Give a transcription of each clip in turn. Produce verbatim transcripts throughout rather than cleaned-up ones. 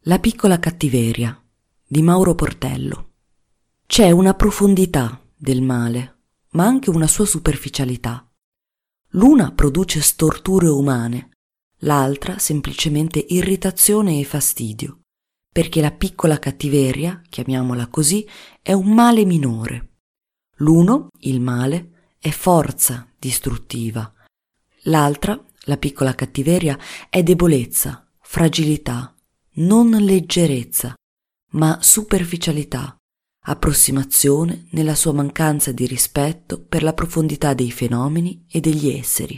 La piccola cattiveria di Mauro Portello. C'è una profondità del male, ma anche una sua superficialità. L'una produce storture umane, l'altra semplicemente irritazione e fastidio, perché la piccola cattiveria, chiamiamola così, è un male minore. L'uno, il male, è forza distruttiva. L'altra, la piccola cattiveria, è debolezza, fragilità, non leggerezza, ma superficialità, approssimazione nella sua mancanza di rispetto per la profondità dei fenomeni e degli esseri.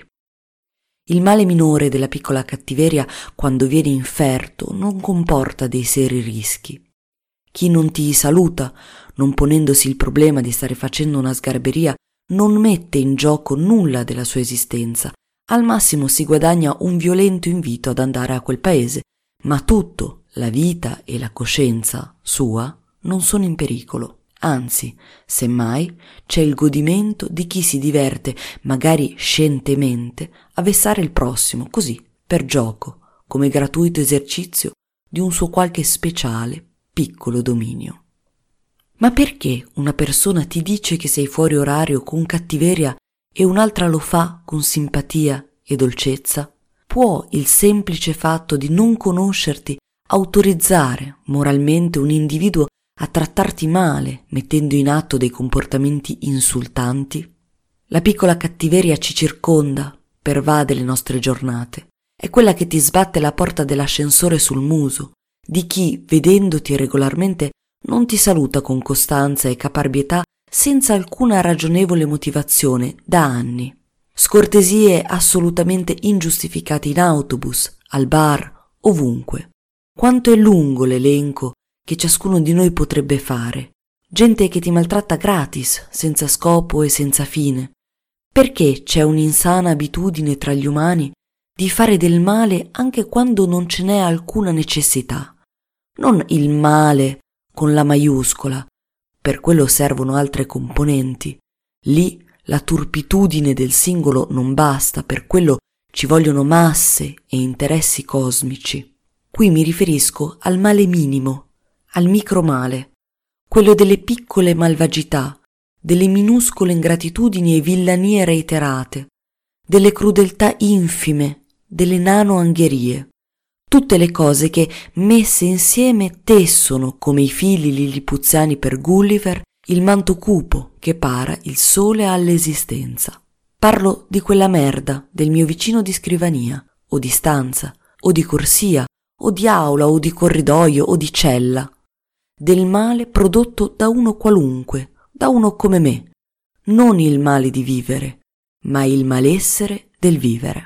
Il male minore della piccola cattiveria, quando viene inferto, non comporta dei seri rischi. Chi non ti saluta, non ponendosi il problema di stare facendo una sgarberia, non mette in gioco nulla della sua esistenza. Al massimo si guadagna un violento invito ad andare a quel paese, ma tutto, la vita e la coscienza sua, non sono in pericolo. Anzi, semmai, c'è il godimento di chi si diverte, magari scientemente, a vessare il prossimo, così, per gioco, come gratuito esercizio di un suo qualche speciale, piccolo dominio. Ma perché una persona ti dice che sei fuori orario con cattiveria e un'altra lo fa con simpatia e dolcezza? Può il semplice fatto di non conoscerti autorizzare moralmente un individuo a trattarti male, mettendo in atto dei comportamenti insultanti? La piccola cattiveria ci circonda, pervade le nostre giornate. È quella che ti sbatte la porta dell'ascensore sul muso, di chi, vedendoti regolarmente, non ti saluta con costanza e caparbietà senza alcuna ragionevole motivazione da anni. Scortesie assolutamente ingiustificate in autobus, al bar, ovunque. Quanto è lungo l'elenco che ciascuno di noi potrebbe fare. Gente che ti maltratta gratis, senza scopo e senza fine. Perché c'è un'insana abitudine tra gli umani di fare del male anche quando non ce n'è alcuna necessità. Non il male con la maiuscola, per quello servono altre componenti. Lì la turpitudine del singolo non basta, per quello ci vogliono masse e interessi cosmici. Qui mi riferisco al male minimo, al micromale, quello delle piccole malvagità, delle minuscole ingratitudini e villanie reiterate, delle crudeltà infime, delle nano-angherie, tutte le cose che, messe insieme, tessono, come i fili lilipuziani per Gulliver, il manto cupo che para il sole all'esistenza. Parlo di quella merda del mio vicino di scrivania, o di stanza, o di corsia, o di aula, o di corridoio, o di cella, del male prodotto da uno qualunque, da uno come me, non il male di vivere, ma il malessere del vivere.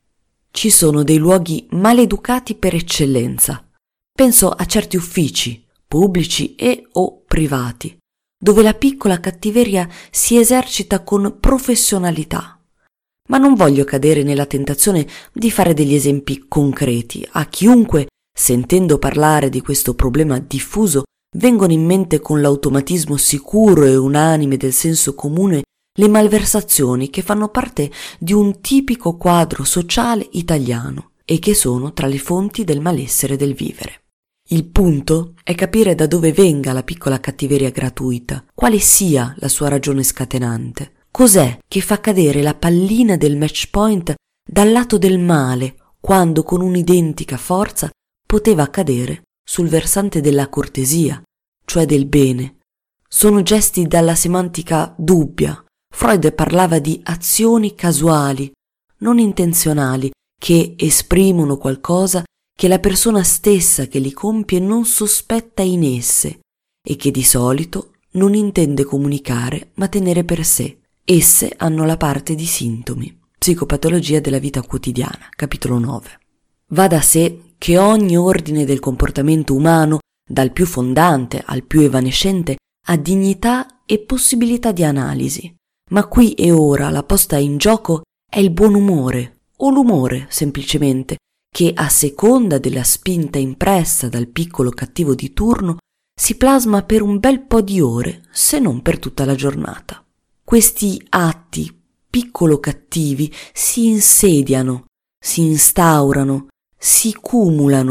Ci sono dei luoghi maleducati per eccellenza. Penso a certi uffici, pubblici e o privati, dove la piccola cattiveria si esercita con professionalità. Ma non voglio cadere nella tentazione di fare degli esempi concreti. A chiunque, sentendo parlare di questo problema diffuso, vengono in mente con l'automatismo sicuro e unanime del senso comune le malversazioni che fanno parte di un tipico quadro sociale italiano e che sono tra le fonti del malessere del vivere. Il punto è capire da dove venga la piccola cattiveria gratuita, quale sia la sua ragione scatenante. Cos'è che fa cadere la pallina del match point dal lato del male, quando con un'identica forza poteva accadere sul versante della cortesia, cioè del bene? Sono gesti dalla semantica dubbia. Freud parlava di azioni casuali, non intenzionali, che esprimono qualcosa che la persona stessa che li compie non sospetta in esse e che di solito non intende comunicare ma tenere per sé. Esse hanno la parte di sintomi. Psicopatologia della vita quotidiana, capitolo nove. Va da sé che ogni ordine del comportamento umano, dal più fondante al più evanescente, ha dignità e possibilità di analisi. Ma qui e ora la posta in gioco è il buon umore, o l'umore semplicemente, che a seconda della spinta impressa dal piccolo cattivo di turno si plasma per un bel po' di ore, se non per tutta la giornata. Questi atti piccolo cattivi si insediano, si instaurano, si cumulano,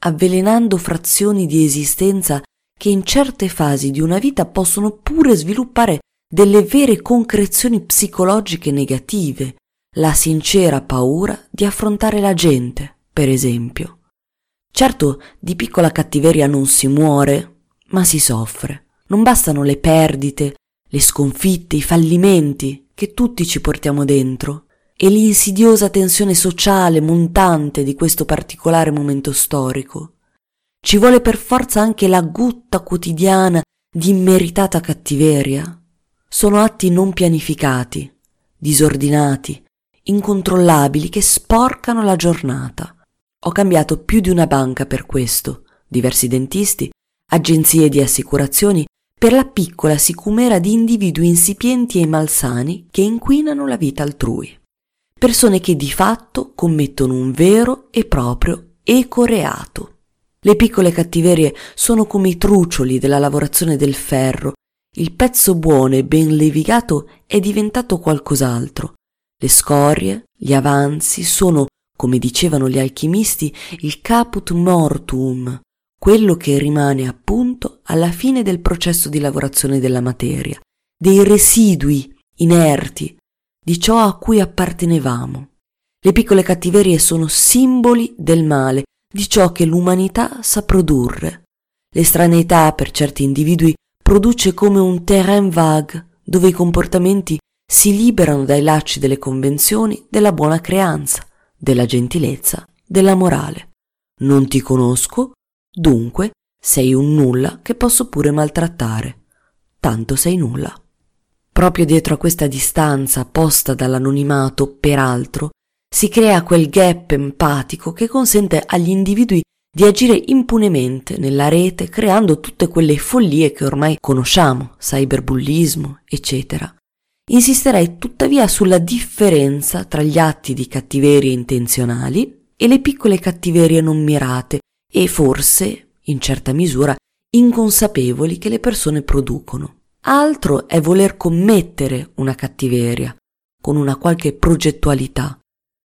avvelenando frazioni di esistenza che in certe fasi di una vita possono pure sviluppare delle vere concrezioni psicologiche negative, la sincera paura di affrontare la gente, per esempio. Certo, di piccola cattiveria non si muore, ma si soffre. Non bastano le perdite, le sconfitte, i fallimenti che tutti ci portiamo dentro e l'insidiosa tensione sociale montante di questo particolare momento storico. Ci vuole per forza anche la gutta quotidiana di immeritata cattiveria. Sono atti non pianificati, disordinati, incontrollabili che sporcano la giornata. Ho cambiato più di una banca per questo, diversi dentisti, agenzie di assicurazioni, per la piccola sicumera di individui insipienti e malsani che inquinano la vita altrui. Persone che di fatto commettono un vero e proprio ecoreato. Le piccole cattiverie sono come i trucioli della lavorazione del ferro. Il pezzo buono e ben levigato è diventato qualcos'altro. Le scorie, gli avanzi sono, come dicevano gli alchimisti, il caput mortuum, quello che rimane appunto alla fine del processo di lavorazione della materia, dei residui inerti, di ciò a cui appartenevamo. Le piccole cattiverie sono simboli del male, di ciò che l'umanità sa produrre. L'estraneità per certi individui produce come un terrain vague, dove i comportamenti si liberano dai lacci delle convenzioni, della buona creanza, della gentilezza, della morale. Non ti conosco, dunque sei un nulla che posso pure maltrattare. Tanto sei nulla. Proprio dietro a questa distanza posta dall'anonimato, peraltro, si crea quel gap empatico che consente agli individui di agire impunemente nella rete, creando tutte quelle follie che ormai conosciamo, cyberbullismo, eccetera. Insisterei tuttavia sulla differenza tra gli atti di cattiveria intenzionali e le piccole cattiverie non mirate e forse, in certa misura, inconsapevoli che le persone producono. Altro è voler commettere una cattiveria con una qualche progettualità.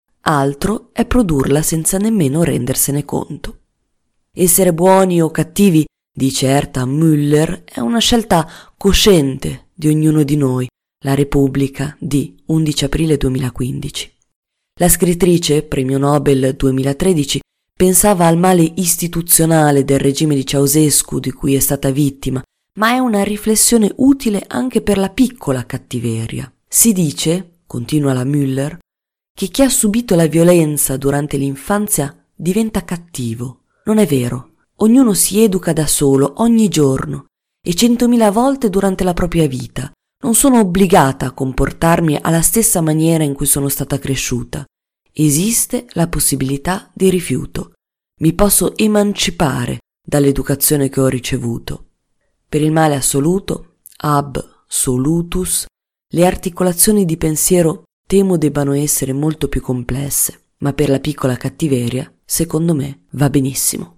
Altro è produrla senza nemmeno rendersene conto. Essere buoni o cattivi, dice Herta Müller, è una scelta cosciente di ognuno di noi. La Repubblica di undici aprile duemilaquindici. La scrittrice, premio Nobel duemilatredici, pensava al male istituzionale del regime di Ceausescu di cui è stata vittima, ma è una riflessione utile anche per la piccola cattiveria. Si dice, continua la Müller, che chi ha subito la violenza durante l'infanzia diventa cattivo. Non è vero. Ognuno si educa da solo ogni giorno e centomila volte durante la propria vita. Non sono obbligata a comportarmi alla stessa maniera in cui sono stata cresciuta. Esiste la possibilità di rifiuto. Mi posso emancipare dall'educazione che ho ricevuto. Per il male assoluto, ab solutus, le articolazioni di pensiero temo debbano essere molto più complesse, ma per la piccola cattiveria, secondo me, va benissimo.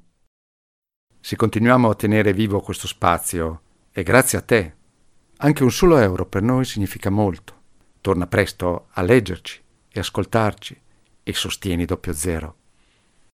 Se continuiamo a tenere vivo questo spazio, è grazie a te. Anche un solo euro per noi significa molto. Torna presto a leggerci e ascoltarci e sostieni Doppio Zero.